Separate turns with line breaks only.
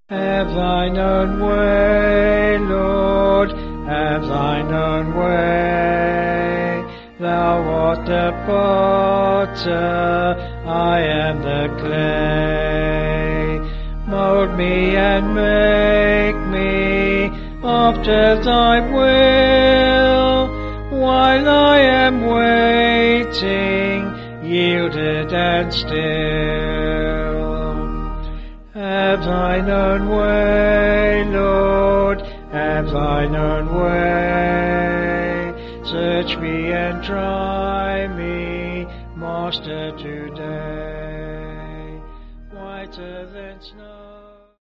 Have thine own way, Lord, have thine own way. Thou art the potter, I am the clay. Mold me and make me after thy will, while I am waiting, yielded and still. Have thine own way, Lord, have thine own way. Search me and try me, Master, today. Whiter than snow.